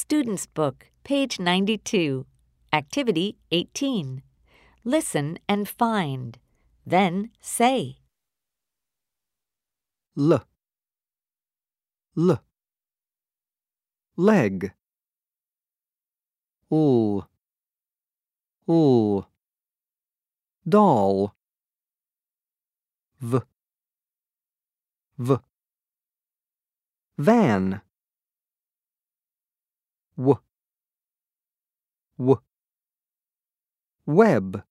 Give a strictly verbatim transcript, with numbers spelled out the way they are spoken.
Student's Book, page ninety-two. Activity eighteen. Listen and find. Then say. L. L. Leg. L. L. Doll. V. V. Van. W. W. Web.